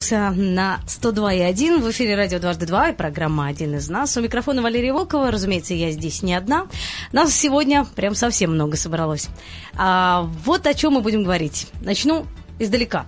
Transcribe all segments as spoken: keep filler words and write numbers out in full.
На сто два и один в эфире радио дважды два и программа «Один из нас». У микрофона Валерия Волкова. Разумеется, я здесь не одна. Нас сегодня прям совсем много собралось. А вот о чем мы будем говорить. Начну издалека.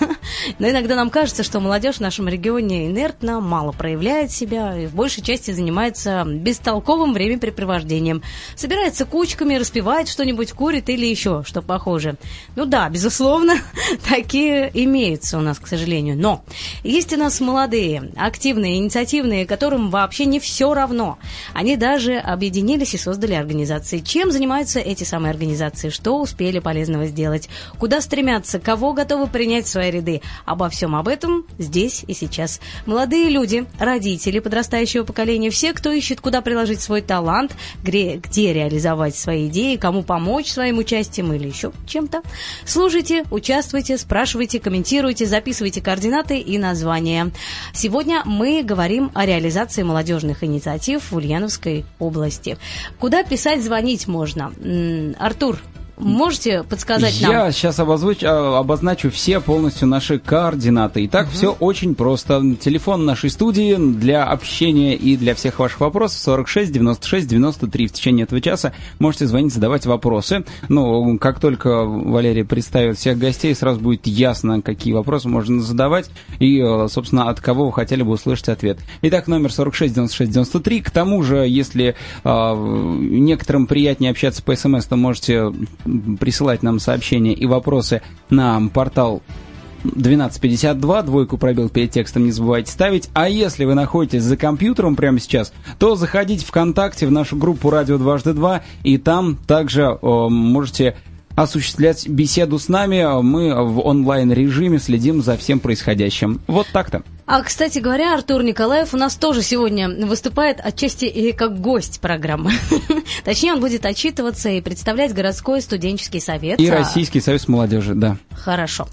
Но иногда нам кажется, что молодежь в нашем регионе инертна, мало проявляет себя и в большей части занимается бестолковым времяпрепровождением. Собирается кучками, распевает что-нибудь, курит или еще что похожее. Ну да, безусловно, такие имеются у нас, к сожалению. Но есть у нас молодые, активные, инициативные, которым вообще не все равно. Они даже объединились и создали организации. Чем занимаются эти самые организации? Что успели полезного сделать? Куда стремятся? Кого готовы принять в свои ряды? Обо всем об этом здесь и сейчас. Молодые люди, родители подрастающего поколения, все, кто ищет, куда приложить свой талант, где, где реализовать свои идеи, кому помочь своим участием или еще чем-то. Слушайте, участвуйте, спрашивайте, комментируйте, записывайте координаты и названия. Сегодня мы говорим о реализации молодежных инициатив в Ульяновской области. Куда писать, звонить можно? Артур, можете подсказать нам? Я сейчас обозвучу, обозначу все полностью наши координаты. Итак, угу. Все очень просто. Телефон нашей студии для общения и для всех ваших вопросов сорок шесть девяносто шесть девяносто три. В течение этого часа можете звонить, задавать вопросы. Ну, как только Валерий представит всех гостей, сразу будет ясно, какие вопросы можно задавать и, собственно, от кого вы хотели бы услышать ответ. Итак, номер сорок шесть девяносто шесть девяносто три. К тому же, если э, некоторым приятнее общаться по СМС, то можете присылать нам сообщения и вопросы на портал двенадцать пятьдесят два, двойку пробел перед текстом не забывайте ставить. А если вы находитесь за компьютером прямо сейчас, то заходите ВКонтакте в нашу группу «Радио дважды два», и там также о, можете осуществлять беседу с нами. Мы в онлайн-режиме следим за всем происходящим. Вот так-то. А, кстати говоря, Артур Николаев у нас тоже сегодня выступает отчасти и как гость программы. Точнее, он будет отчитываться и представлять городской студенческий совет. И Российский союз молодежи, да. Хорошо.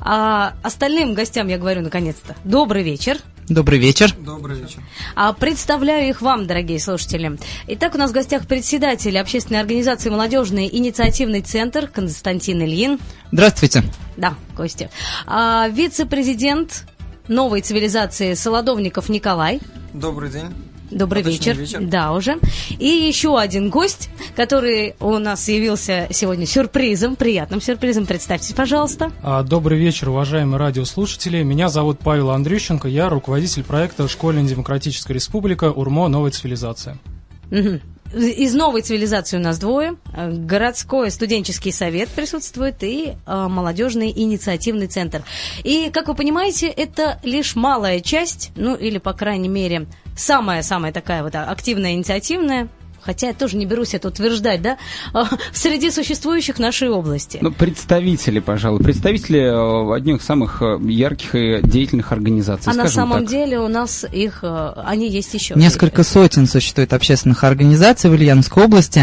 А остальным гостям я говорю наконец-то добрый вечер. Добрый вечер. Добрый вечер. А представляю их вам, дорогие слушатели. Итак, у нас в гостях председатель общественной организации «Молодежный инициативный центр» Константин Ильин. Здравствуйте. Да, Костя. А, вице-президент новой цивилизации Солодовников Николай. Добрый день. Добрый вечер. вечер. Да, уже. И еще один гость, который у нас явился сегодня сюрпризом, приятным сюрпризом. Представьтесь, пожалуйста. Добрый вечер, уважаемые радиослушатели. Меня зовут Павел Андрющенко. Я руководитель проекта «Школьная демократическая республика УРМО. Новая цивилизация». Угу. Из новой цивилизации у нас двое. Городской студенческий совет присутствует и э, молодежный инициативный центр. И, как вы понимаете, это лишь малая часть, ну или, по крайней мере, самая-самая такая вот активная, инициативная, хотя я тоже не берусь это утверждать, да, среди существующих в нашей области. Ну, представители, пожалуй, представители одних из самых ярких и деятельных организаций. А на самом так. деле у нас их, они есть еще. Несколько сотен существует общественных организаций в Ульяновской области,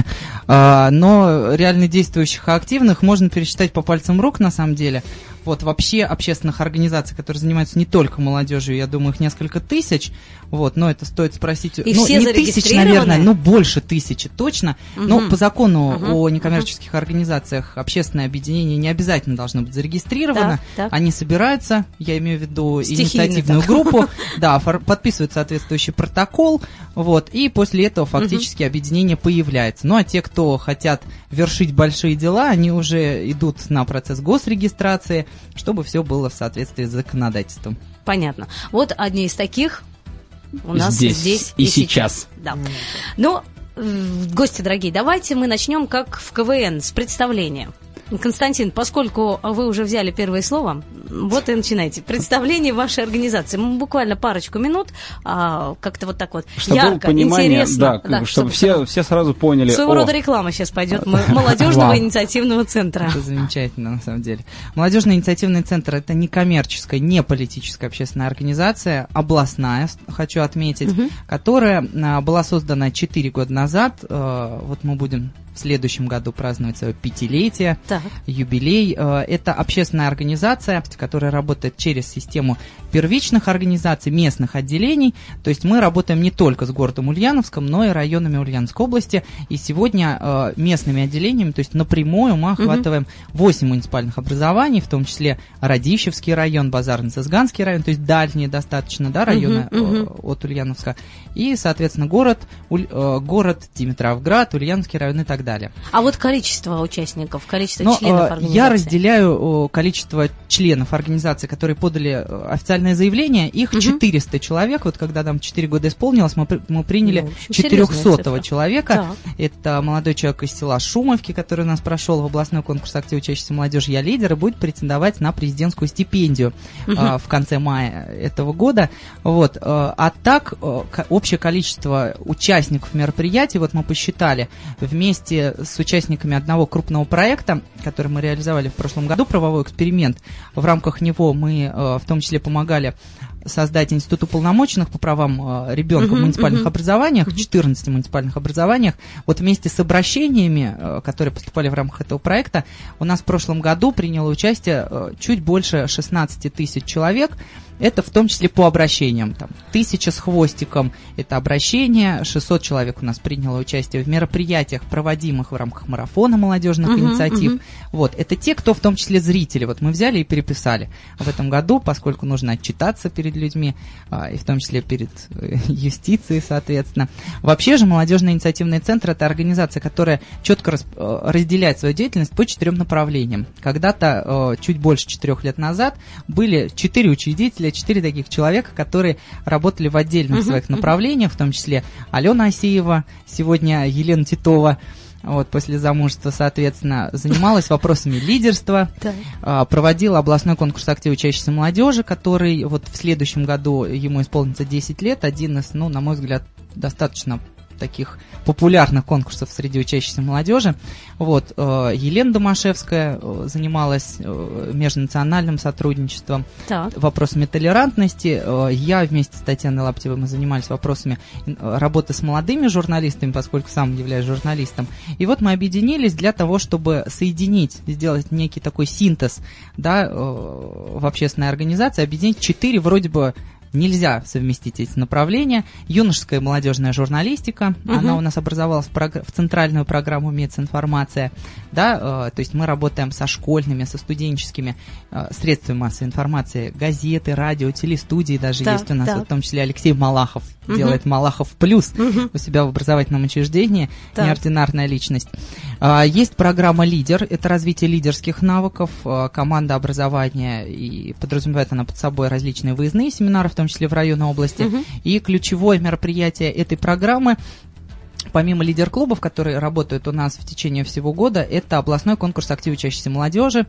но реально действующих и активных можно пересчитать по пальцам рук, на самом деле. Вот вообще общественных организаций, которые занимаются не только молодежью, я думаю, их несколько тысяч. Вот, но это стоит спросить. И ну, все не тысяч, наверное, но больше тысячи точно. Угу. Но по закону угу. о некоммерческих угу. организациях общественное объединение не обязательно должно быть зарегистрировано. Так, так. Они собираются, я имею в виду стихийно инициативную так. группу, да, подписывают соответствующий протокол, вот, и после этого фактически угу. объединение появляется. Ну а те, кто хотят вершить большие дела, они уже идут на процесс госрегистрации, чтобы все было в соответствии с законодательством. Понятно. Вот одни из таких у нас здесь, здесь и, и сейчас. сейчас. Да. Ну, гости дорогие, давайте мы начнем как в КВН с представления. Константин, поскольку вы уже взяли первое слово, вот и начинайте. Представление вашей организации. Буквально парочку минут, а, как-то вот так вот чтобы ярко, понимание, интересно. Да, да, чтобы, чтобы все, все сразу поняли. Своего рода реклама сейчас пойдет молодежного инициативного центра. Это замечательно, на самом деле. Молодежный инициативный центр – это не коммерческая, не политическая общественная организация, областная, хочу отметить, угу. которая была создана четыре года назад. Вот мы будем в следующем году празднует свое пятилетие, так. юбилей. Это общественная организация, которая работает через систему первичных организаций, местных отделений. То есть мы работаем не только с городом Ульяновском, но и районами Ульяновской области. И сегодня местными отделениями, то есть напрямую мы охватываем восемь муниципальных образований, в том числе Радищевский район, Базарно-Цызганский район, то есть дальние достаточно, да, районы uh-huh, uh-huh. от Ульяновска. И, соответственно, город, Уль, город Димитровград, Ульяновский район и так далее. А вот количество участников, количество Но, членов организации? Я разделяю количество членов организации, которые подали официальное заявление. Их uh-huh. четыреста человек. Вот когда нам четыре года исполнилось, мы, мы приняли ну, четырехсотого человека. Так. Это молодой человек из села Шумовки, который у нас прошел в областной конкурс «Актив учащейся молодежи «Я лидер» и будет претендовать на президентскую стипендию uh-huh. а, в конце мая этого года. Вот. А так, общее количество участников мероприятий, вот мы посчитали, вместе с участниками одного крупного проекта, который мы реализовали в прошлом году, правовой эксперимент. В рамках него мы в том числе помогали создать институт уполномоченных по правам ребенка uh-huh, в муниципальных uh-huh. образованиях, в четырнадцати муниципальных образованиях. Вот вместе с обращениями, которые поступали в рамках этого проекта, у нас в прошлом году приняло участие чуть больше шестнадцать тысяч человек. Это в том числе по обращениям. Там, тысяча с хвостиком – это обращение, шестьсот человек у нас приняло участие в мероприятиях, проводимых в рамках марафона молодежных uh-huh, инициатив. Uh-huh. Вот, это те, кто в том числе зрители. Вот мы взяли и переписали в этом году, поскольку нужно отчитаться перед людьми, а, и в том числе перед э, юстицией, соответственно. Вообще же молодежный инициативный центр – это организация, которая четко рас, э, разделяет свою деятельность по четырем направлениям. Когда-то, э, чуть больше четырех лет назад, были четыре учредителя, четыре таких человека, которые работали в отдельных uh-huh, своих направлениях, в том числе Алена Асеева, сегодня Елена Титова, вот, после замужества, соответственно, занималась вопросами лидерства, проводила областной конкурс «Актив учащейся молодежи», который вот в следующем году ему исполнится десять лет, один из, ну, на мой взгляд, достаточно таких популярных конкурсов среди учащейся молодежи. Вот, э, Елена Домашевская занималась э, межнациональным сотрудничеством, так. вопросами толерантности. Э, я вместе с Татьяной Лаптевой мы занимались вопросами э, работы с молодыми журналистами, поскольку сам являюсь журналистом. И вот мы объединились для того, чтобы соединить, сделать некий такой синтез, да, э, в общественной организации, объединить четыре вроде бы нельзя совместить эти направления. Юношеская и молодежная журналистика, uh-huh. она у нас образовалась в, прог... в центральную программу «Мецинформация». Да, э, то есть мы работаем со школьными, со студенческими э, средствами массовой информации, газеты, радио, телестудии даже так, есть у нас, вот, в том числе Алексей Малахов uh-huh. делает «Малахов плюс» uh-huh. у себя в образовательном учреждении, так. неординарная личность. Э, есть программа «Лидер», это развитие лидерских навыков, э, команда образования, и подразумевает она под собой различные выездные семинары, в том числе в районной области. Uh-huh. И ключевое мероприятие этой программы, помимо лидер-клубов, которые работают у нас в течение всего года, это областной конкурс «Актив учащейся молодежи».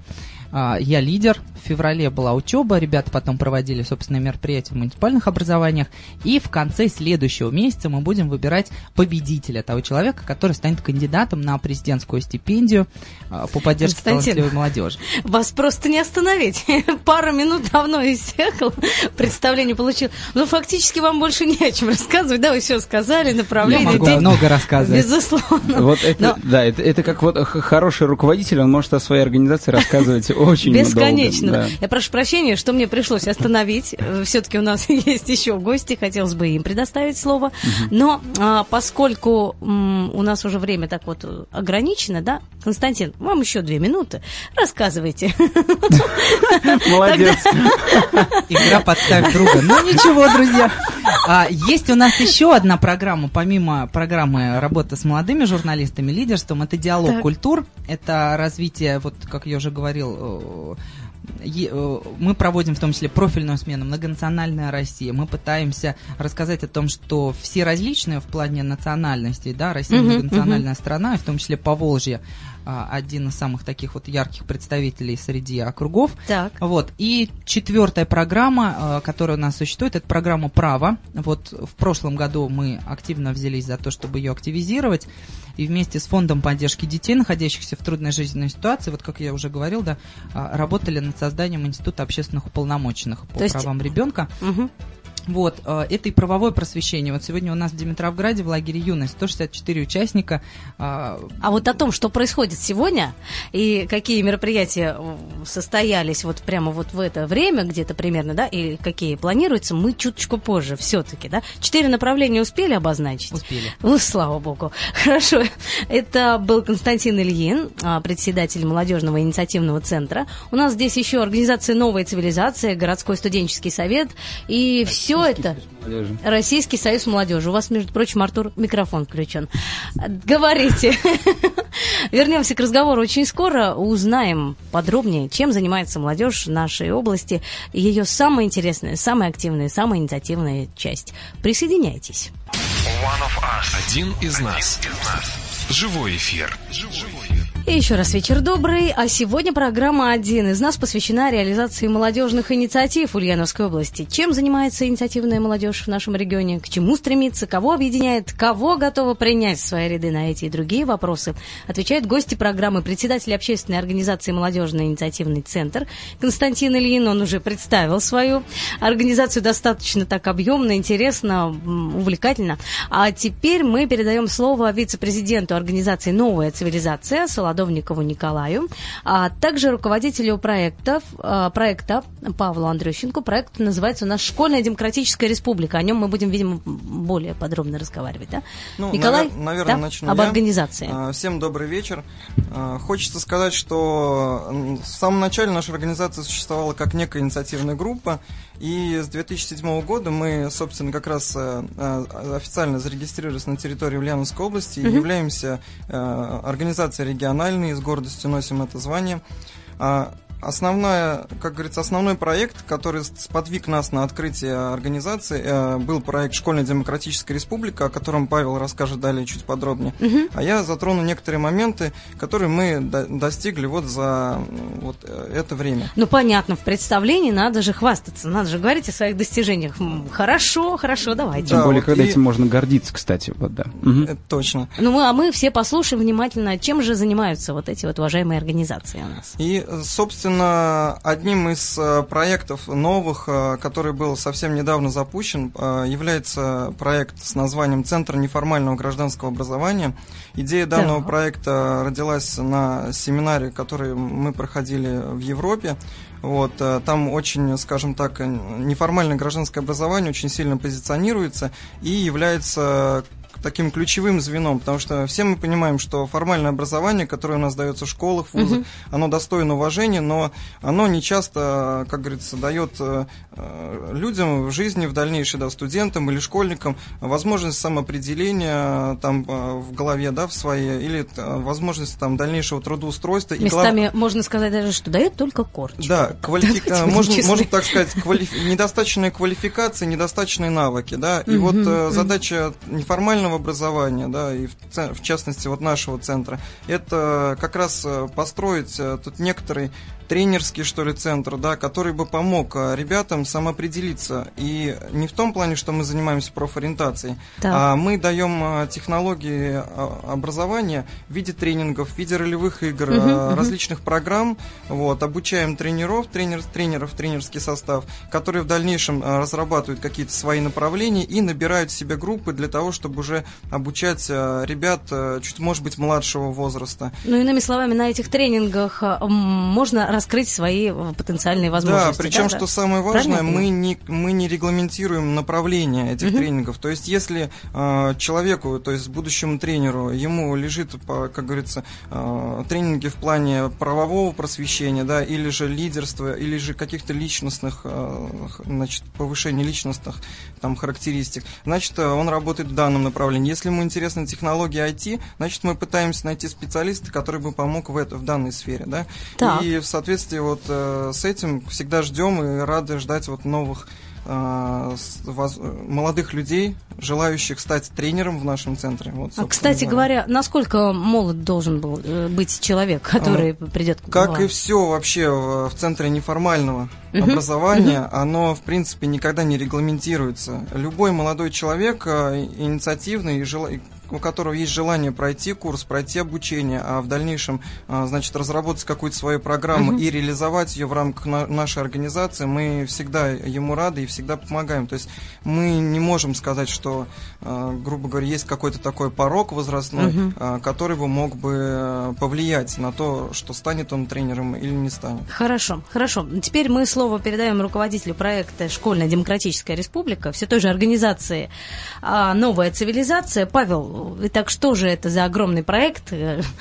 Я лидер. В феврале была учеба, ребята потом проводили собственные мероприятия в муниципальных образованиях. И в конце следующего месяца мы будем выбирать победителя, того человека, который станет кандидатом на президентскую стипендию по поддержке талантливой молодежи. Вас просто не остановить. Пара минут давно иссякла, представление получил. Но фактически вам больше не о чем рассказывать. Да, вы все сказали, направление. Я могу день... много рассказывать. Безусловно. Вот это, Но... да, это, это как вот хороший руководитель, он может о своей организации рассказывать очень бесконечно. долго. Да. Я прошу прощения, что мне пришлось остановить. Все-таки у нас есть еще гости, хотелось бы им предоставить слово. Угу. Но а, поскольку м, у нас уже время так вот ограничено, да, Константин, вам еще две минуты. Рассказывайте. Молодец. Игра «Подставь друга». Ну ничего, друзья. Есть у нас еще одна программа, помимо программы работы с молодыми журналистами, лидерством, это диалог культур, это развитие, вот как я уже говорил, мы проводим в том числе профильную смену «Многонациональная Россия». Мы пытаемся рассказать о том, что все различные в плане национальностей, да, Россия uh-huh, многонациональная uh-huh. страна, и в том числе Поволжье один из самых таких вот ярких представителей среди округов. Так. Вот. И четвертая программа, которая у нас существует, это программа «Право». Вот в прошлом году мы активно взялись за то, чтобы ее активизировать. И вместе с фондом поддержки детей, находящихся в трудной жизненной ситуации, вот как я уже говорил, да, работали над созданием Института общественных уполномоченных по то правам есть... ребенка. Угу. Вот, это и правовое просвещение. Вот сегодня у нас в Димитровграде в лагере «Юность» сто шестьдесят четыре участника. А вот о том, что происходит сегодня и какие мероприятия состоялись вот прямо вот в это время где-то примерно, да, и какие планируются, мы чуточку позже все-таки, да. Четыре направления успели обозначить? Успели. Ну, слава богу. Хорошо. Это был Константин Ильин, председатель молодежного инициативного центра. У нас здесь еще организация «Новая цивилизация», городской студенческий совет и все это... Российский союз молодежи. У вас, между прочим, Артур, микрофон включен. Говорите. Вернемся к разговору очень скоро. Узнаем подробнее, чем занимается молодежь в нашей области. Ее самая интересная, самая активная, самая инициативная часть. Присоединяйтесь. Один из нас. Живой эфир. И еще раз вечер добрый. А сегодня программа «Один из нас» посвящена реализации молодежных инициатив в Ульяновской области. Чем занимается инициативная молодежь в нашем регионе? К чему стремится? Кого объединяет? Кого готова принять в свои ряды? На эти и другие вопросы отвечают гости программы, председатель общественной организации «Молодежный инициативный центр» Константин Ильин. Он уже представил свою организацию достаточно так объемно, интересно, увлекательно. А теперь мы передаем слово вице-президенту организации «Новая цивилизация» Солодовникову Николаю, а также руководителю проектов, проекта Павлу Андрющенко. Проект называется у нас «Школьная демократическая республика». О нем мы будем, видимо, более подробно разговаривать. Да? Ну, Николай, навер- наверное, да? начну Об я. организации. Всем добрый вечер. Хочется сказать, что в самом начале наша организация существовала как некая инициативная группа, и с две тысячи седьмого года мы, собственно, как раз официально зарегистрировались на территории Ульяновской области и mm-hmm. являемся организацией региональной, и с гордостью носим это звание. Основная, как говорится, основной проект, который сподвиг нас на открытие организации, был проект «Школьная демократическая республика», о котором Павел расскажет далее чуть подробнее. Uh-huh. А я затрону некоторые моменты, которые мы до- достигли вот за вот это время. Ну, понятно, в представлении надо же хвастаться, надо же говорить о своих достижениях. Хорошо, хорошо, давайте. Тем да, более, вот когда и... этим можно гордиться, кстати. Вот, да. Угу. Это точно. Ну, мы, а мы все послушаем внимательно, чем же занимаются вот эти вот уважаемые организации у нас. И, собственно, одним из проектов новых, который был совсем недавно запущен, является проект с названием «Центр неформального гражданского образования». Идея данного да. проекта родилась на семинаре, который мы проходили в Европе. Вот, там очень, скажем так, неформальное гражданское образование очень сильно позиционируется и является таким ключевым звеном, потому что все мы понимаем, что формальное образование, которое у нас дается в школах, в вузах, uh-huh. оно достойно уважения, но оно не часто, как говорится, дает э, людям в жизни, в дальнейшем, да, студентам или школьникам возможность самоопределения там в голове, да, в своей, или э, возможность там дальнейшего трудоустройства. Местами и глав... можно сказать даже, что дает только корочку. Да, квалифи... можно, можно так сказать, квалиф... недостаточная квалификация, недостаточные навыки, да, и uh-huh. вот э, задача неформального образования, да, и в, в частности вот нашего центра, это как раз построить тут некоторый тренерский, что ли, центр, да, который бы помог ребятам самоопределиться. И не в том плане, что мы занимаемся профориентацией, да. а мы даем технологии образования в виде тренингов, в виде ролевых игр, uh-huh, различных uh-huh. программ, вот, обучаем тренеров, тренер, тренеров, тренерский состав, которые в дальнейшем разрабатывают какие-то свои направления и набирают в себе группы для того, чтобы уже обучать ребят чуть, может быть, младшего возраста. Ну, иными словами, на этих тренингах можно раскрыть свои потенциальные возможности. Да, причем, да, что да? самое важное, мы не, мы не регламентируем направление этих uh-huh. тренингов. То есть, если э, человеку, то есть будущему тренеру, ему лежит, по, как говорится, э, тренинги в плане правового просвещения, да, или же лидерства, или же каких-то личностных, э, значит, повышения личностных там, характеристик, значит, он работает в данном направлении. Если ему интересны технологии ай ти, значит, мы пытаемся найти специалиста, который бы помог в, это, в данной сфере. Да? И в соответствии вот, э, с этим всегда ждем и рады ждать вот, новых э, воз, молодых людей, желающих стать тренером в нашем центре. Вот, а, кстати говоря, насколько молод должен был быть человек, который а, придет к Как и все вообще в, в центре неформального uh-huh. образования, uh-huh. оно, в принципе, никогда не регламентируется. Любой молодой человек, инициативный и желающий, у которого есть желание пройти курс, пройти обучение, а в дальнейшем, значит, разработать какую-то свою программу uh-huh. и реализовать ее в рамках на- нашей организации, мы всегда ему рады и всегда помогаем. То есть мы не можем сказать, что, грубо говоря, есть какой-то такой порог возрастной, uh-huh. который бы мог бы повлиять на то, что станет он тренером или не станет. Хорошо, хорошо. Теперь мы слово передаем руководителю проекта «Школьная демократическая республика», все той же организации «Новая цивилизация». Павел, итак, что же это за огромный проект,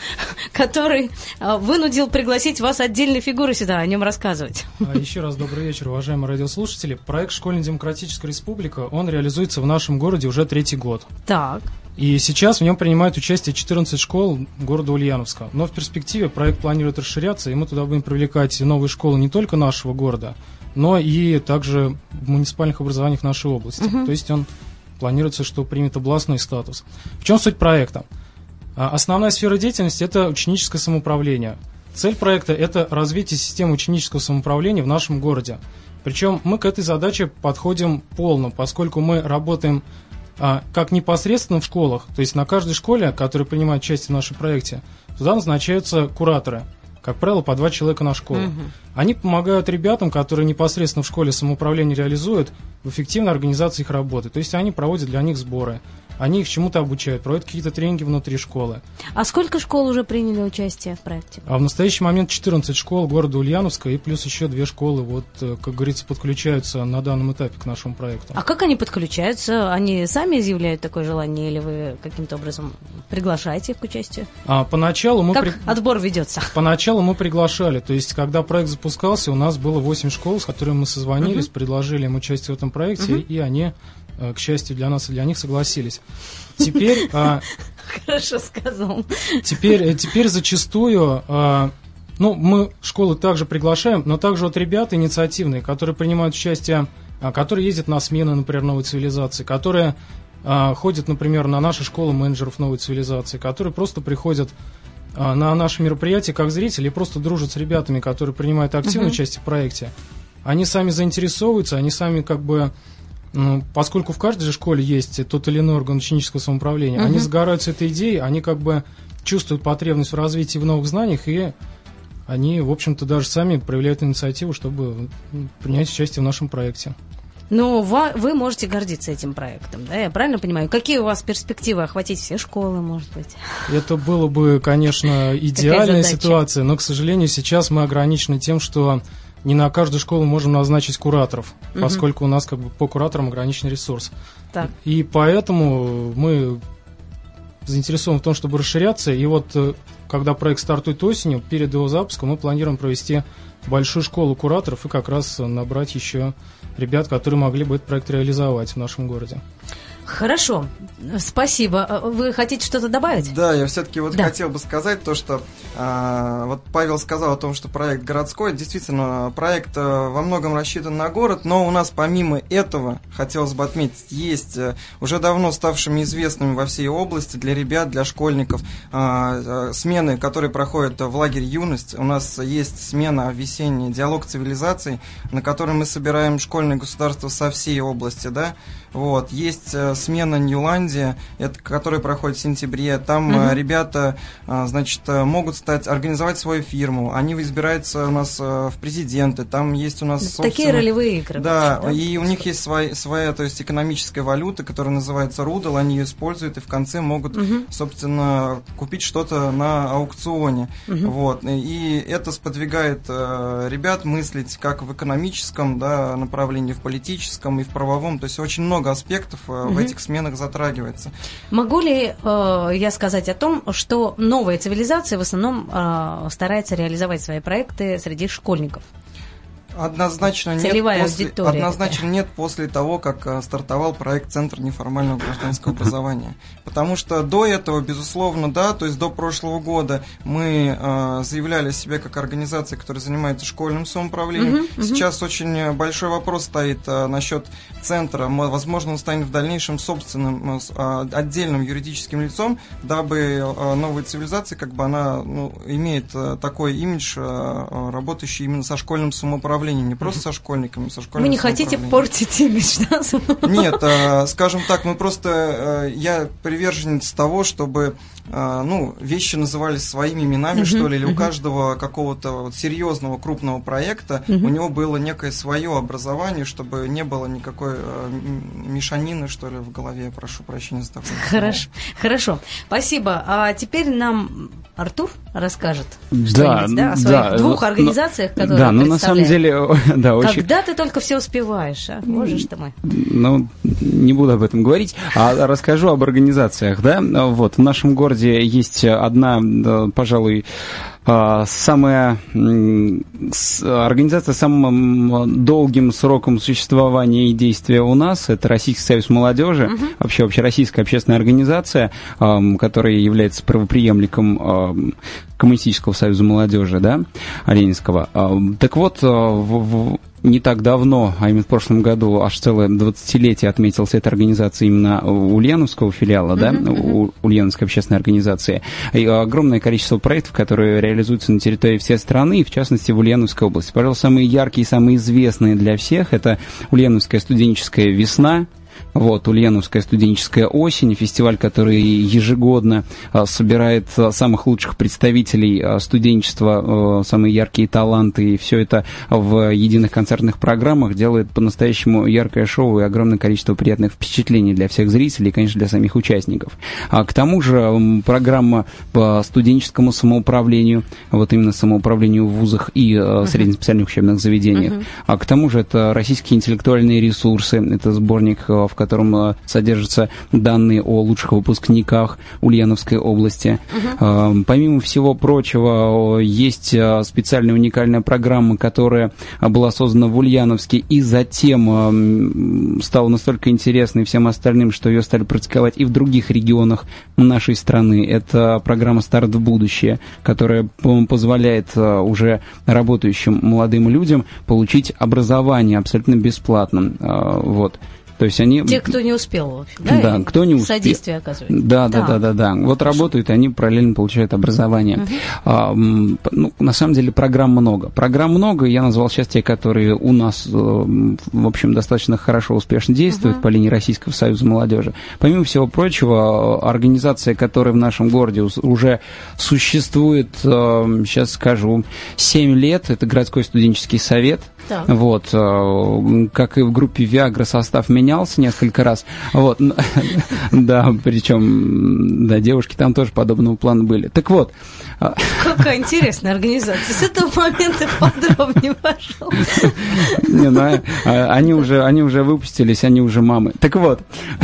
который вынудил пригласить вас отдельной фигуры сюда, о нем рассказывать? Еще раз добрый вечер, уважаемые радиослушатели. Проект «Школьная демократическая республика», он реализуется в нашем городе уже третий год. Так. И сейчас в нем принимают участие четырнадцать школ города Ульяновска. Но в перспективе проект планирует расширяться, и мы туда будем привлекать новые школы не только нашего города, но и также в муниципальных образованиях нашей области. Uh-huh. То есть он планируется, что примет областной статус. В чем суть проекта? Основная сфера деятельности – это ученическое самоуправление. Цель проекта – это развитие системы ученического самоуправления в нашем городе. Причем мы к этой задаче подходим полно, поскольку мы работаем а, как непосредственно в школах, то есть на каждой школе, которая принимает участие в нашем проекте, туда назначаются кураторы. Как правило, по два человека на школу. Uh-huh. Они помогают ребятам, которые непосредственно в школе самоуправление реализуют, в эффективной организации их работы. То есть они проводят для них сборы, они их чему-то обучают, проводят какие-то тренинги внутри школы. А сколько школ уже приняли участие в проекте? А в настоящий момент четырнадцать школ города Ульяновска и плюс еще две школы, вот, как говорится, подключаются на данном этапе к нашему проекту. А как они подключаются? Они сами изъявляют такое желание или вы каким-то образом приглашаете их к участию? А, поначалу мы как при... отбор ведется? Поначалу мы приглашали, то есть когда проект запускался, у нас было восемь школ, с которыми мы созвонились, uh-huh. предложили им участие в этом проекте, uh-huh. и они, к счастью для нас и для них, согласились. Теперь... Хорошо сказал. Теперь, теперь зачастую... Ну, мы школы также приглашаем, но также вот ребята инициативные, которые принимают участие, которые ездят на смены, например, новой цивилизации, которые ходят, например, на наши школы менеджеров новой цивилизации, которые просто приходят на наши мероприятия как зрители и просто дружат с ребятами, которые принимают активное uh-huh. участие в проекте. Они сами заинтересовываются, они сами как бы, ну, поскольку в каждой же школе есть тот или иной орган ученического самоуправления, uh-huh. они загораются этой идеей, они как бы чувствуют потребность в развитии в новых знаниях, и они, в общем-то, даже сами проявляют инициативу, чтобы принять участие в нашем проекте. Но вы можете гордиться этим проектом, да, я правильно понимаю? Какие у вас перспективы? Охватить все школы, может быть? Это было бы, конечно, идеальная ситуация, но, к сожалению, сейчас мы ограничены тем, что не на каждую школу можем назначить кураторов, угу. поскольку у нас как бы по кураторам ограниченный ресурс. Так. И поэтому мы заинтересованы в том, чтобы расширяться, и вот когда проект стартует осенью, перед его запуском мы планируем провести большую школу кураторов и как раз набрать еще ребят, которые могли бы этот проект реализовать в нашем городе. Хорошо, спасибо. Вы хотите что-то добавить? Да, я все-таки вот да. хотел бы сказать то, что а, вот Павел сказал о том, что проект городской. Действительно, проект а, во многом рассчитан на город, но у нас помимо этого, хотелось бы отметить, есть а, уже давно ставшими известными во всей области для ребят, для школьников а, а, смены, которые проходят в лагере «Юность». У нас есть смена весенняя «Диалог цивилизаций», на которой мы собираем школьное государство со всей области, да. Вот. Есть э, смена Ньюландия, это, которая проходит в сентябре. Там uh-huh. э, ребята э, значит, э, могут стать, организовать свою фирму. Они избираются у нас э, в президенты. Там есть у нас собственно... Такие ролевые игры. Да, да, и у них есть своя, своя, то есть экономическая валюта, которая называется рудл. Они ее используют и в конце могут, uh-huh. собственно, купить что-то на аукционе. Uh-huh. Вот. И это сподвигает э, ребят мыслить как в экономическом, да, направлении, в политическом и в правовом. То есть очень много много аспектов э, угу. в этих сменах затрагивается. Могу ли э, я сказать о том, что новая цивилизация в основном э, старается реализовать свои проекты среди школьников? Однозначно нет, после, однозначно нет после того, как а, стартовал проект Центр неформального гражданского образования. Потому что до этого, безусловно, да, то есть до прошлого года мы а, заявляли о себе как организация, которая занимается школьным самоуправлением. Uh-huh, uh-huh. Сейчас очень большой вопрос стоит а, насчет центра. Возможно, он станет в дальнейшем собственным, а, отдельным юридическим лицом, дабы а, новая цивилизация, как бы она ну, имеет а, такой имидж, а, работающий именно со школьным самоуправлением. самоуправления, не просто со школьниками, со школьным Вы не хотите портить имидж, да? Нет, скажем так, мы просто, я приверженец того, чтобы, ну, вещи назывались своими именами, uh-huh, что ли, или uh-huh. у каждого какого-то вот серьезного крупного проекта uh-huh. у него было некое свое образование, чтобы не было никакой мешанины, что ли, в голове. Прошу прощения за такое. Хорошо, хорошо, спасибо. А теперь нам Артур расскажет да, что-нибудь, да, о своих да, двух но, организациях, которые да, ну на самом деле, да, очень... Когда ты только все успеваешь, а? Боже ж ты мой. Ну, не буду об этом говорить, а расскажу об организациях, да. Вот, в нашем городе есть одна, пожалуй, самая организация с самым долгим сроком существования и действия у нас — это Российский союз молодежи, uh-huh. вообще общероссийская общественная организация, которая является правопреемником Коммунистического союза молодежи, да, Ленинского. Так вот, в, в, не так давно, а именно в прошлом году, аж целое двадцатилетие отметилась эта организация именно ульяновского филиала, uh-huh, да, uh-huh. Ульяновской общественной организации. И огромное количество проектов, которые реализуются на территории всей страны, и в частности в Ульяновской области. Пожалуй, самые яркие и самые известные для всех — это Ульяновская студенческая весна, вот, Ульяновская студенческая осень, фестиваль, который ежегодно а, собирает а, самых лучших представителей а, студенчества, а, самые яркие таланты, и все это в единых концертных программах делает по-настоящему яркое шоу и огромное количество приятных впечатлений для всех зрителей и, конечно, для самих участников. А к тому же программа по студенческому самоуправлению, вот именно самоуправлению в вузах и а, uh-huh. среднеспециальных учебных заведениях. Uh-huh. А к тому же это российские интеллектуальные ресурсы, это сборник, в котором содержатся данные о лучших выпускниках Ульяновской области. Uh-huh. Помимо всего прочего, есть специальная уникальная программа, которая была создана в Ульяновске и затем стала настолько интересной всем остальным, что ее стали практиковать и в других регионах нашей страны. Это программа «Старт в будущее», которая позволяет уже работающим молодым людям получить образование абсолютно бесплатно. Вот. То есть они... Те, кто не успел, в общем, да? Да, кто не успел. Содействие оказывает. Да, да, да, да, да. Вот Хорошо. Работают, они параллельно получают образование. Uh-huh. А, ну, на самом деле программ много. Программ много, я назвал сейчас те, которые у нас, в общем, достаточно хорошо, успешно действуют uh-huh. по линии Российского союза молодежи. Помимо всего прочего, организация, которая в нашем городе уже существует, сейчас скажу, семь лет, это городской студенческий совет. Так. Вот, как и в группе Viagra, состав менялся несколько раз. Вот, да, причем, да, девушки там тоже подобного плана были. Так вот. Какая интересная организация. С этого момента подробнее, пожалуйста. Не, ну, они уже, они уже выпустились, они уже мамы. Так вот.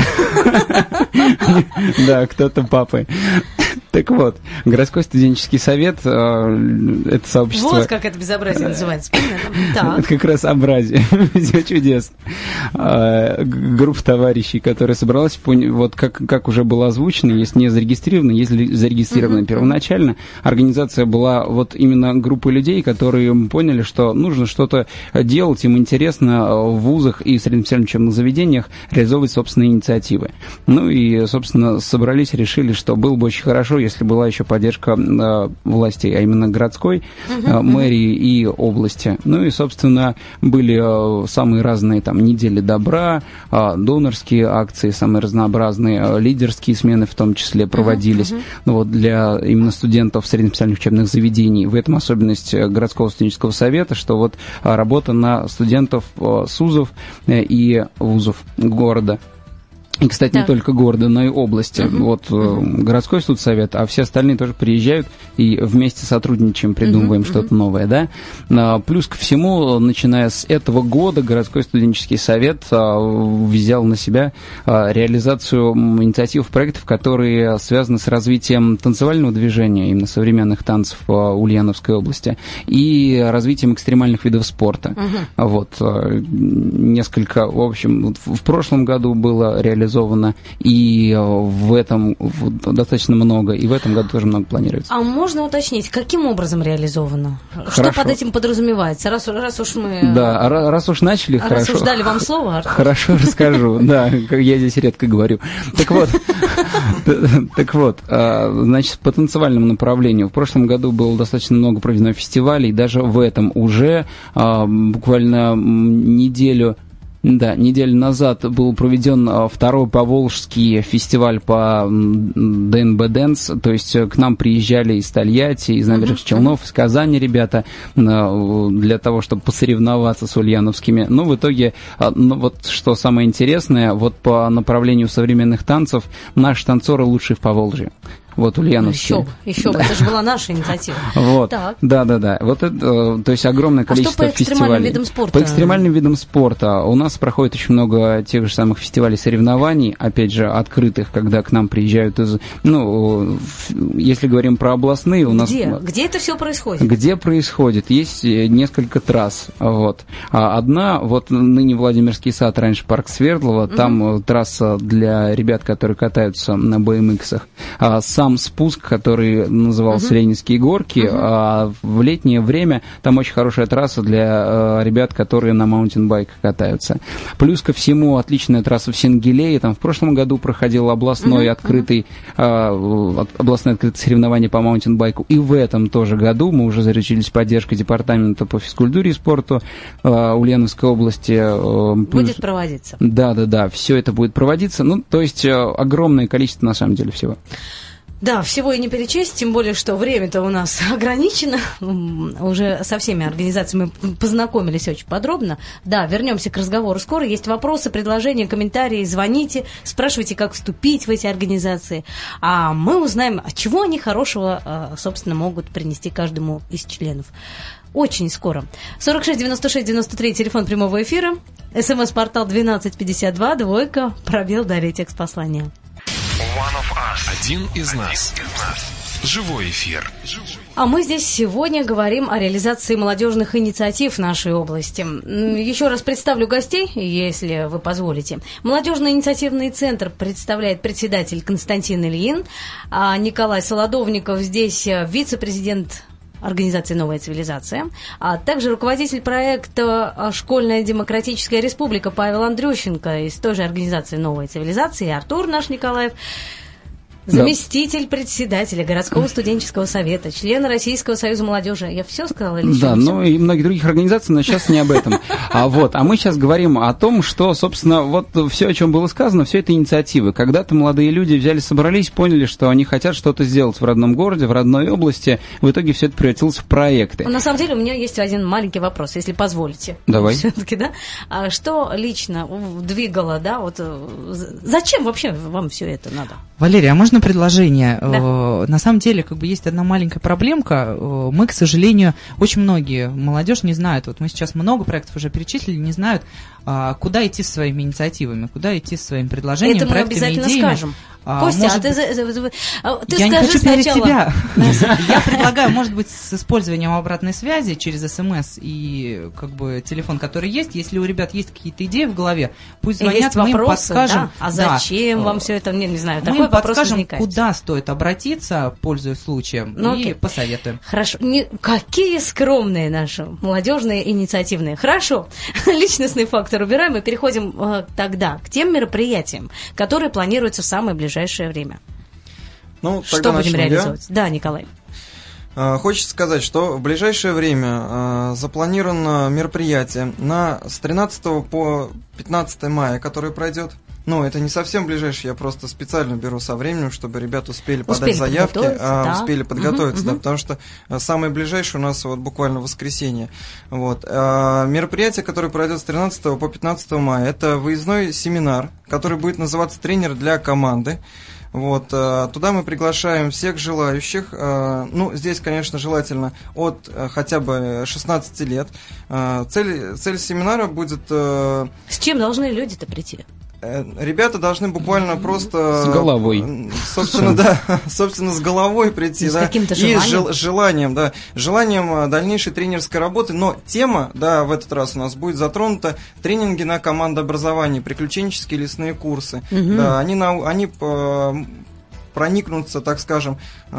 Да, кто-то папы. Так вот, городской студенческий совет, э, это сообщество... Вот как это безобразие называется. Это как раз образие. Все чудесно. Э, группа товарищей, которая собралась, вот как, как уже было озвучено, есть не зарегистрировано, есть зарегистрировано uh-huh. первоначально. Организация была вот именно группой людей, которые поняли, что нужно что-то делать, им интересно в вузах и среднеспециальных учебных заведениях реализовывать собственные инициативы. Ну и, собственно, собрались, решили, что было бы очень хорошо, если была еще поддержка э, властей, а именно городской, э, мэрии и области. Ну и, собственно, были э, самые разные там недели добра, э, донорские акции, самые разнообразные, э, лидерские смены в том числе проводились. Uh-huh, uh-huh. Ну, вот для именно студентов среднеспециальных учебных заведений. В этом особенность городского студенческого совета, что вот э, работа на студентов э, СУЗов э, и вузов города. И, кстати, да. не только города, но и области. Uh-huh. Вот uh-huh. городской студсовет, а все остальные тоже приезжают и вместе сотрудничаем, придумываем uh-huh. что-то новое, да. А, плюс ко всему, начиная с этого года, городской студенческий совет а, взял на себя а, реализацию инициатив, проектов, которые связаны с развитием танцевального движения, именно современных танцев в Ульяновской области, и развитием экстремальных видов спорта. Uh-huh. Вот. А, несколько, в общем, в прошлом году было реализовано реализовано, и в этом достаточно много, и в этом году тоже много планируется. А можно уточнить, каким образом реализовано? Хорошо. Что под этим подразумевается? Раз, раз уж мы... Да, раз уж начали, раз хорошо. Раз уж дали вам слово, Артур. Хорошо, расскажу, да, я здесь редко говорю. Так вот, так вот, значит, по танцевальному направлению. В прошлом году было достаточно много проведено фестивалей, даже в этом уже буквально неделю... Да, неделю назад был проведен второй поволжский фестиваль по ди эн би Dance, то есть к нам приезжали из Тольятти, из Набережных uh-huh. Челнов, из Казани ребята для того, чтобы посоревноваться с ульяновскими. Но в итоге, ну, вот что самое интересное, вот по направлению современных танцев наши танцоры лучшие в Поволжье. Вот ульяновские. Еще бы, еще бы, это же была наша инициатива. Вот, да, да, да. Вот это, то есть огромное количество фестивалей. А что по экстремальным видам спорта? По экстремальным видам спорта у нас проходит очень много тех же самых фестивалей соревнований, опять же, открытых, когда к нам приезжают из... Ну, если говорим про областные, у нас... Где? Где это все происходит? Где происходит? Есть несколько трасс, вот. Одна, вот ныне Владимирский сад, раньше парк Свердлова, угу. Там трасса для ребят, которые катаются на би эм иксах. Сам спуск, который назывался uh-huh. Ленинские горки, uh-huh. а в летнее время там очень хорошая трасса для э, ребят, которые на маунтинбайках катаются. Плюс ко всему отличная трасса в Сенгилее, там в прошлом году проходил областной uh-huh. открытый, э, областное открытое соревнование по маунтинбайку, и в этом тоже году мы уже заручились поддержкой департамента по физкультуре и спорту э, Ульяновской области. Э, плюс... Будет проводиться. Да, да, да, все это будет проводиться, ну, то есть э, огромное количество на самом деле всего. Да, всего и не перечесть, тем более, что время-то у нас ограничено. Уже со всеми организациями познакомились очень подробно. Да, вернемся к разговору скоро. Есть вопросы, предложения, комментарии. Звоните, спрашивайте, как вступить в эти организации. А мы узнаем, чего они хорошего, собственно, могут принести каждому из членов. Очень скоро. сорок шесть девяносто шесть девяносто три, телефон прямого эфира. СМС-портал двенадцать пятьдесят два, двойка, пробел, далее текст послания. Один из нас. Живой эфир. А мы здесь сегодня говорим о реализации молодежных инициатив в нашей области. Еще раз представлю гостей, если вы позволите. Молодежный инициативный центр представляет председатель Константин Ильин, а Николай Солодовников здесь вице-президент организации «Новая цивилизация», а также руководитель проекта «Школьная демократическая республика» Павел Андрющенко из той же организации «Новая цивилизация», и Артур наш Николаев, заместитель председателя городского студенческого совета, член Российского союза молодежи. Я все сказала или Да, еще ну и многих других организаций, но сейчас не об этом. А вот, а мы сейчас говорим о том, что, собственно, вот все, о чем было сказано, все это инициативы. Когда-то молодые люди взяли, собрались, поняли, что они хотят что-то сделать в родном городе, в родной области. В итоге все это превратилось в проекты. На самом деле у меня есть один маленький вопрос, если позволите. Давай. Все-таки, да? А что лично двигало, да, вот зачем вообще вам все это надо? Валерия, а можно предложение? Да. На самом деле, как бы есть одна маленькая проблемка. Мы, к сожалению, очень многие молодежь не знают. Вот мы сейчас много проектов уже перечислили, не знают, куда идти со своими инициативами, куда идти со своими предложениями, это мы проектами, обязательно идеями. Скажем. Костя, может а ты, быть... ты Я скажи не хочу перед сначала... себя. Я предлагаю, может быть, с использованием обратной связи через СМС и как бы телефон, который есть. Если у ребят есть какие-то идеи в голове, пусть звонят, есть мы вопросы, им подскажем. Да? А зачем да. вам все это? Не, не знаю, мы такой им вопрос подскажем, возникает. Куда стоит обратиться, пользуясь случаем, ну, и окей. посоветуем. Хорошо. Не, какие скромные наши молодежные инициативные. Хорошо. Личностный фактор убираем и переходим э, тогда к тем мероприятиям, которые планируются в самое ближайшее время. Ну, что будем реализовать? Я. Да, Николай. Хочется сказать, что в ближайшее время запланировано мероприятие на, с тринадцатого по пятнадцатое мая, которое пройдет. Ну, это не совсем ближайшее, я просто специально беру со временем, чтобы ребята успели, успели подать заявки, а, да. успели подготовиться, угу, да, угу. Потому что самое ближайшее у нас вот буквально воскресенье. Вот. А, мероприятие, которое пройдет с тринадцатого по пятнадцатое мая, это выездной семинар, который будет называться «Тренер для команды». Вот, туда мы приглашаем всех желающих, ну, здесь, конечно, желательно от хотя бы шестнадцати лет. Цель, цель семинара будет... С чем должны люди-то прийти? Ребята должны буквально просто... С головой. Собственно, да, собственно, с головой прийти, с да. каким-то желанием. И желанием. с желанием, да. Желанием дальнейшей тренерской работы. Но тема, да, в этот раз у нас будет затронута тренинги на командообразование, приключенческие лесные курсы. Угу. Да, они, на, они проникнутся, так скажем,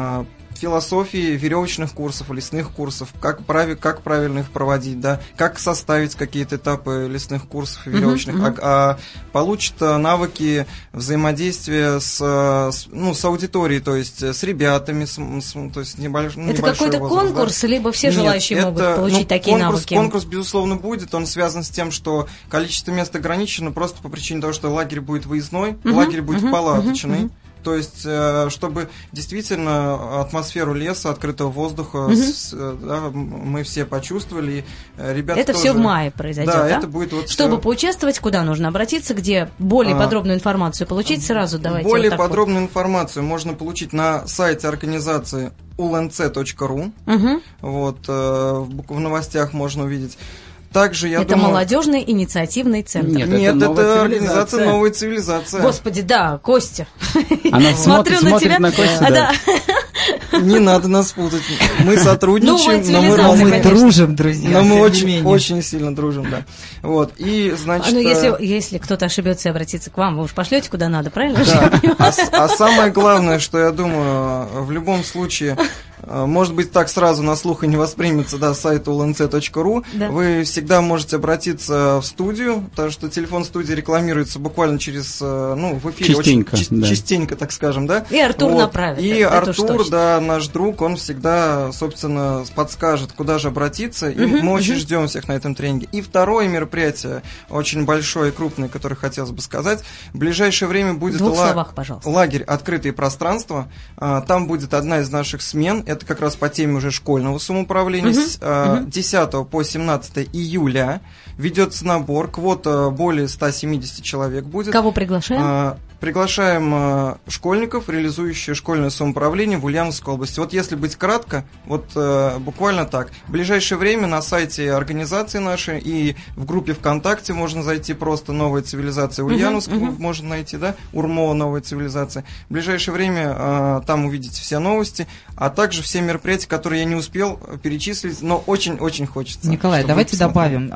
философии веревочных курсов, лесных курсов, как, прави, как правильно их проводить, да, как составить какие-то этапы лесных курсов веревочных, uh-huh, uh-huh. А, а, получат навыки взаимодействия с, с, ну, с аудиторией, то есть с ребятами, с, с, то есть небольш, ну, это какой-то возраст, конкурс, да? либо все Нет, желающие это, могут получить ну, такие конкурс, навыки? Конкурс, безусловно, будет, он связан с тем, что количество мест ограничено просто по причине того, что лагерь будет выездной, uh-huh, лагерь будет uh-huh, палаточный. Uh-huh, uh-huh. То есть, чтобы действительно атмосферу леса, открытого воздуха угу. с, да, мы все почувствовали. Ребята это тоже... все в мае произойдет, да? Да, это будет вот Чтобы все... поучаствовать, куда нужно обратиться, где более а, подробную информацию получить сразу? Давайте более вот подробную вот. информацию можно получить на сайте организации ул эн цэ точка ру. Угу. Вот, в новостях можно увидеть. Также, я это думаю... молодежный инициативный центр. Нет, Нет это, это организация «Новая цивилизация». Господи, да, Костя. Она смотрю смотрит, на смотрит тебя. на Костю, а, да. да. Не надо нас путать. Мы сотрудничаем, но мы, но мы конечно, дружим, друзья. Но мы очень, очень сильно дружим, да. Вот, и, значит... Ну, если, если кто-то ошибется и обратится к вам, вы уж пошлете куда надо, правильно? Да. А, а самое главное, что я думаю, в любом случае... Может быть, так сразу на слух и не воспримется, да, сайт ул эн цэ точка ру. Да. Вы всегда можете обратиться в студию, потому что телефон студии рекламируется буквально через, ну, в эфире частенько, очень да. частенько, так скажем, да. И Артур вот. направит. И это, Артур, это да, наш друг, он всегда, собственно, подскажет, куда же обратиться. И uh-huh, мы uh-huh. очень ждем всех на этом тренинге. И второе мероприятие, очень большое и крупное, которое хотелось бы сказать, в ближайшее время будет в двух ла- словах, пожалуйста. лагерь «Открытые пространства». Там будет одна из наших смен, это как раз по теме уже школьного самоуправления. Uh-huh, с uh-huh. десятого по семнадцатое июля ведется набор, квота более ста семидесяти человек будет. Кого приглашаем? Приглашаем школьников, реализующих школьное самоуправление в Ульяновской области. Вот если быть кратко, вот буквально так. В ближайшее время на сайте организации нашей и в группе ВКонтакте можно зайти просто «Новая цивилизация Ульяновск», uh-huh, uh-huh. можно найти, да, УРМО «Новая цивилизация». В ближайшее время там увидите все новости, а также все мероприятия, которые я не успел перечислить, но очень-очень хочется. Николай, давайте добавим.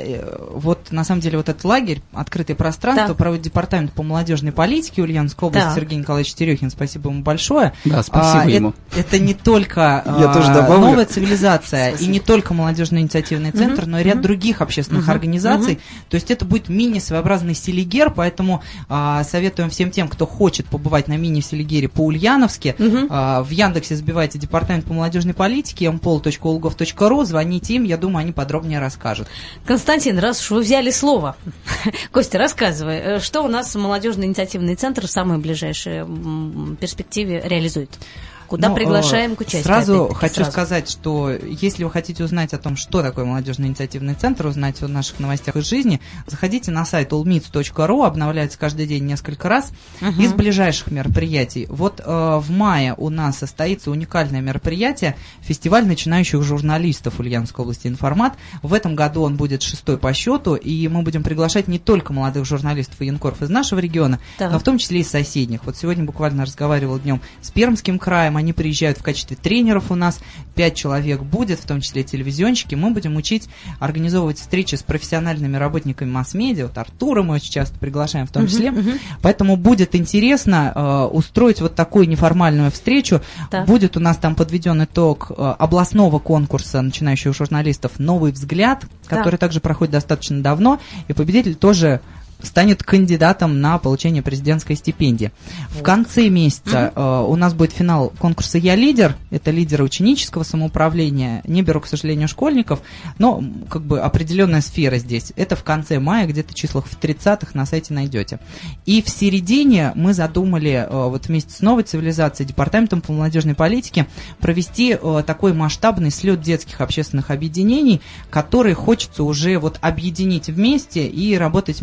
Вот на самом деле вот этот лагерь «Открытое пространство» да. проводит департамент по молодежной политике Ульяновской области, да. Сергей Николаевич Терехин, спасибо ему большое. Да, спасибо а, ему. Это, это не только Я а, тоже добавлю. «Новая цивилизация» и не только молодежный инициативный центр, угу, но и ряд угу. других общественных угу. организаций. Угу. То есть это будет мини-своеобразный селигер, поэтому а, советуем всем тем, кто хочет побывать на мини-селигере по-ульяновски, угу. а, в Яндексе забивайте департамент по молодежной политике эм пол точка ул гов точка ру, звоните им, я думаю, они подробнее расскажут. Константин, раз уж вы взяли слово, Костя, рассказывай, что у нас молодежный инициативный центр в самой ближайшей перспективе реализует? Куда ну, приглашаем к участию? Сразу хочу сразу. сказать, что если вы хотите узнать о том, что такое молодежный инициативный центр, узнать о наших новостях из жизни, заходите на сайт ул митс точка ру, обновляется каждый день несколько раз. Uh-huh. Из ближайших мероприятий. Вот э, в мае у нас состоится уникальное мероприятие, фестиваль начинающих журналистов Ульяновской области «Информат». В этом году он будет шестой по счету, и мы будем приглашать не только молодых журналистов и военкоров из нашего региона, так. но в том числе и соседних. Вот сегодня буквально разговаривал днем с Пермским краем, они приезжают в качестве тренеров у нас, пять человек будет, в том числе телевизионщики. Мы будем учить организовывать встречи с профессиональными работниками масс-медиа. Вот Артура мы очень часто приглашаем в том числе. Uh-huh, uh-huh. Поэтому будет интересно э, устроить вот такую неформальную встречу. Так. Будет у нас там подведен итог э, областного конкурса начинающих журналистов «Новый взгляд», который так. также проходит достаточно давно, и победитель тоже станет кандидатом на получение президентской стипендии. В конце месяца угу. э, у нас будет финал конкурса «Я лидер». Это лидеры ученического самоуправления. Не беру, к сожалению, школьников, но как бы определенная сфера здесь. Это в конце мая, где-то числах в тридцатых на сайте найдете. И в середине мы задумали э, вот вместе с «Новой цивилизацией», департаментом по молодежной политике, провести э, такой масштабный слет детских общественных объединений, которые хочется уже вот объединить вместе и работать вместе со взрослыми.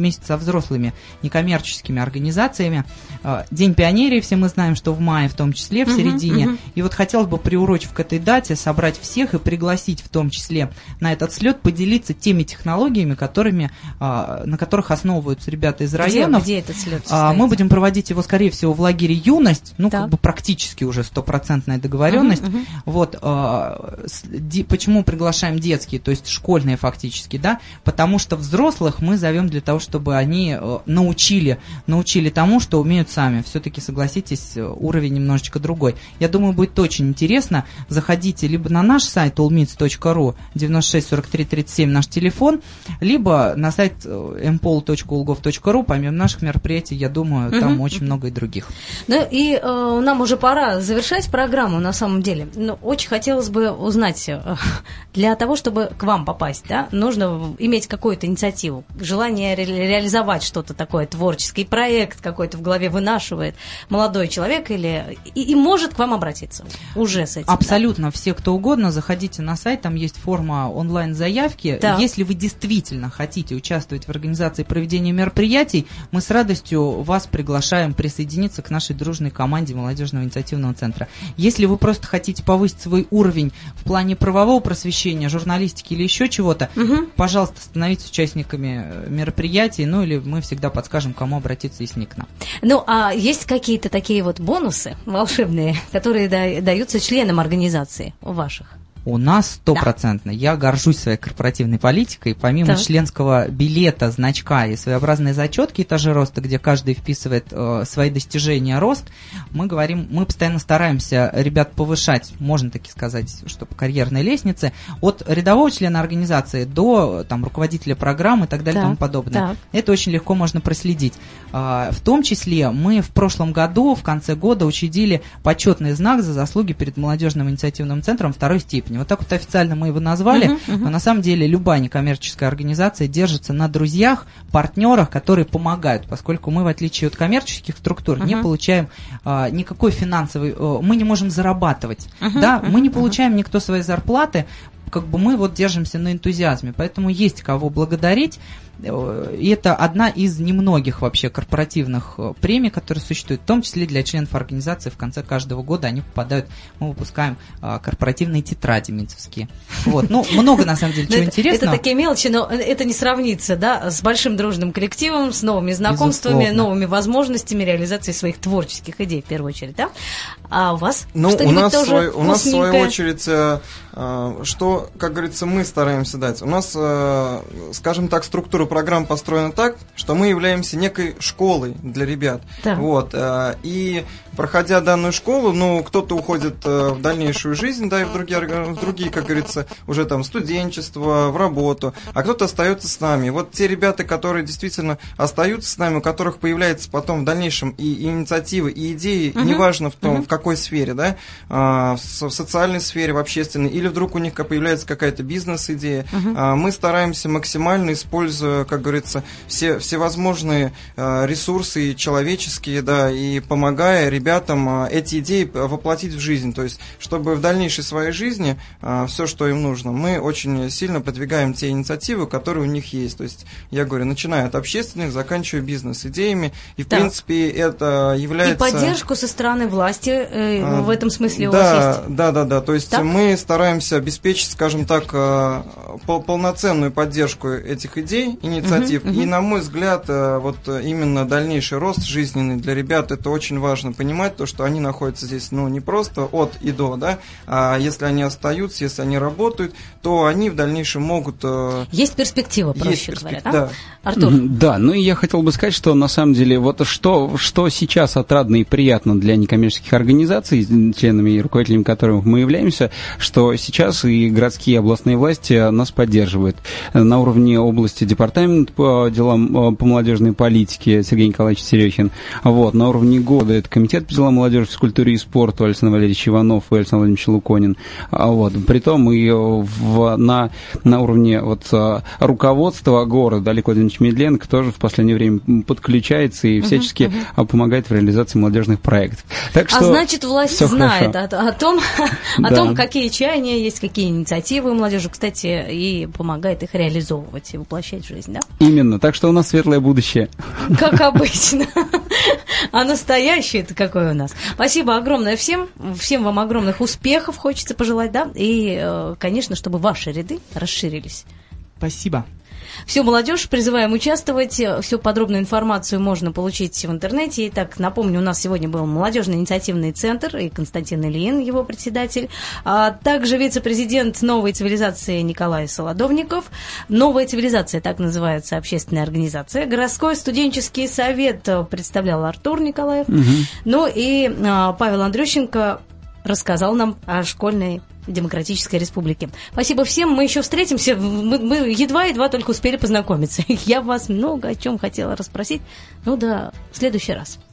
взрослыми некоммерческими организациями. День пионерии, все мы знаем, что в мае в том числе, в середине. Uh-huh, uh-huh. И вот хотелось бы, приурочив к этой дате, собрать всех и пригласить в том числе на этот слет, поделиться теми технологиями, которыми, на которых основываются ребята из районов. Где, где этот слет состоится? Мы будем проводить его, скорее всего, в лагере «Юность», ну, так. как бы практически уже стопроцентная договоренность. Uh-huh, uh-huh. Вот, почему приглашаем детские, то есть школьные фактически, да? Потому что взрослых мы зовем для того, чтобы они научили, научили тому, что умеют сами. Все-таки, согласитесь, уровень немножечко другой. Я думаю, будет очень интересно. Заходите либо на наш сайт all meets точка ru, девяносто шесть сорок три тридцать семь наш телефон, либо на сайт эм пол точка ул гов точка ру. Помимо наших мероприятий, я думаю, там угу. очень много и других. Ну и э, нам уже пора завершать программу, на самом деле. Но очень хотелось бы узнать, э, для того, чтобы к вам попасть, да, нужно иметь какую-то инициативу, желание ре- реализовать что-то такое, творческий проект какой-то в голове вынашивает молодой человек или и, и может к вам обратиться уже с этим. Абсолютно, да? Все, кто угодно, заходите на сайт, там есть форма онлайн-заявки. Да. Если вы действительно хотите участвовать в организации проведения мероприятий, мы с радостью вас приглашаем присоединиться к нашей дружной команде молодежного инициативного центра. Если вы просто хотите повысить свой уровень в плане правового просвещения, журналистики или еще чего-то, угу. пожалуйста, становитесь участниками мероприятий, ну или мы всегда подскажем, кому обратиться, если не к нам. Ну, а есть какие-то такие вот бонусы волшебные, которые да, даются членам организации у ваших? У нас стопроцентно. Да. Я горжусь своей корпоративной политикой. Помимо так. членского билета, значка и своеобразной зачетки «Этажи роста», где каждый вписывает э, свои достижения, рост, мы говорим, мы постоянно стараемся ребят повышать, можно таки сказать, что по карьерной лестнице, от рядового члена организации до там, руководителя программы и так далее и тому подобное. Так. Это очень легко можно проследить. Э, в том числе мы в прошлом году, в конце года, учредили почетный знак за заслуги перед молодежным инициативным центром второй степени. Вот так вот официально мы его назвали, uh-huh, uh-huh. но на самом деле любая некоммерческая организация держится на друзьях, партнерах, которые помогают, поскольку мы, в отличие от коммерческих структур, uh-huh. не получаем а, никакой финансовой, а, мы не можем зарабатывать, uh-huh, да, uh-huh, мы не получаем uh-huh. никто свои зарплаты, как бы мы вот держимся на энтузиазме, поэтому есть кого благодарить. И это одна из немногих вообще корпоративных премий, которые существуют, в том числе для членов организации. В конце каждого года они попадают, мы выпускаем корпоративные тетради митцевские. Вот, ну, много на самом деле чего интересного. Это такие мелочи, но это не сравнится, да, с большим дружным коллективом, с новыми знакомствами, Безусловно. новыми возможностями реализации своих творческих идей, в первую очередь, да? А у вас ну, что-нибудь у нас тоже свой, У нас, в свою очередь, что, как говорится, мы стараемся дать. У нас, скажем так, структура программа построена так, что мы являемся некой школой для ребят. Да. Вот, и проходя данную школу, ну, кто-то уходит в дальнейшую жизнь, да, и в другие, в другие, как говорится, уже там студенчество, в работу, а кто-то остается с нами. Вот те ребята, которые действительно остаются с нами, у которых появляется потом в дальнейшем и инициативы, и идеи, uh-huh. неважно в том, uh-huh. в какой сфере, да, в социальной сфере, в общественной, или вдруг у них появляется какая-то бизнес-идея, uh-huh. мы стараемся максимально, используя, как говорится, все всевозможные ресурсы человеческие, да, и помогая ребятам эти идеи воплотить в жизнь, то есть, чтобы в дальнейшей своей жизни все, что им нужно, мы очень сильно продвигаем те инициативы, которые у них есть, то есть, я говорю, начиная от общественных, заканчивая бизнес-идеями, и, в да. принципе, это является... И поддержку со стороны власти э, в этом смысле у да, вас есть? Да, да, да, то есть, так? мы стараемся обеспечить, скажем так, полноценную поддержку этих идей, инициатив, uh-huh, uh-huh. и, на мой взгляд, вот именно дальнейший рост жизненный для ребят, это очень важно понимать, то, что они находятся здесь, ну, не просто от и до, да, а если они остаются, если они работают, то они в дальнейшем могут... Есть перспектива, проще есть говоря, перспектива, да? да? Артур? Да, ну и я хотел бы сказать, что на самом деле вот что, что сейчас отрадно и приятно для некоммерческих организаций, членами и руководителями которых мы являемся, что сейчас и городские и областные власти нас поддерживают. На уровне области департамент по делам по молодежной политике Сергей Николаевич Серехин, вот, на уровне года это комитет по делам молодежи, физкультуре и спорту Александр Валерьевич Иванов и Александр Владимирович Луконин. Вот. Притом и в, на, на уровне вот, руководства города Олег Владимирович Медленко тоже в последнее время подключается и всячески uh-huh, uh-huh. помогает в реализации молодежных проектов. Так что а значит, власть знает о, о, том, о да. том, какие чаяния есть, какие инициативы инициативы у молодежи, кстати, и помогает их реализовывать и воплощать в жизнь, да? Именно, так что у нас светлое будущее. Как обычно. А настоящее это какое у нас? Спасибо огромное всем. Всем вам огромных успехов хочется пожелать, да? И, конечно, чтобы ваши ряды расширились. Спасибо. Всю молодежь призываем участвовать. Всю подробную информацию можно получить в интернете. Итак, напомню, у нас сегодня был молодежный инициативный центр и Константин Ильин, его председатель. А также вице-президент «Новой цивилизации» Николай Солодовников. «Новая цивилизация», так называется общественная организация. Городской студенческий совет представлял Артур Николаев. Угу. Ну и а, Павел Андрющенко рассказал нам о школьной Демократической Республике. Спасибо всем. Мы еще встретимся. Мы, мы едва-едва только успели познакомиться. Я вас много о чем хотела расспросить. Ну да, в следующий раз.